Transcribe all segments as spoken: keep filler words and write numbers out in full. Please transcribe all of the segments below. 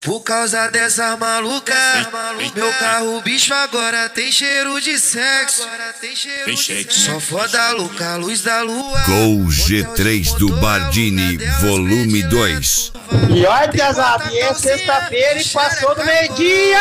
Por causa dessa maluca, meu carro bicho agora tem cheiro de sexo. Só foda louca, luz da lua. Gol G três do Bardini, volume dois. E olha, pesado, e é sexta-feira e passou do meio-dia!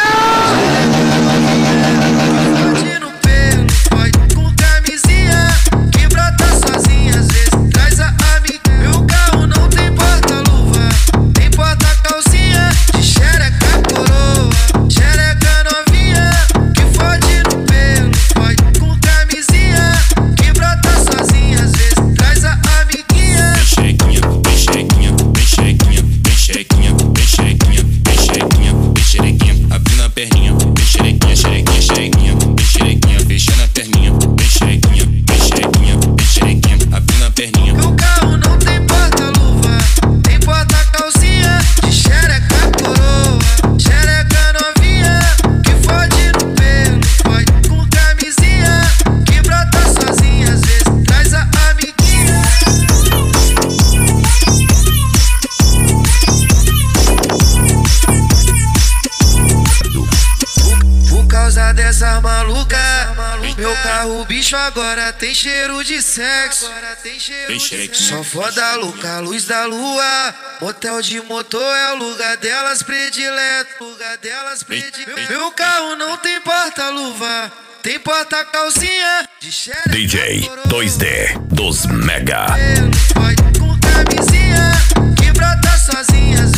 Dessa maluca, meu carro bicho agora tem cheiro de sexo. Só foda louca, luz da lua. Motel de motor é o lugar delas predileto. Lugar delas predileto. Meu carro não tem porta-luva, tem porta-calcinha de xereca. D J dois D dos Mega. Com camisinha que brota sozinha.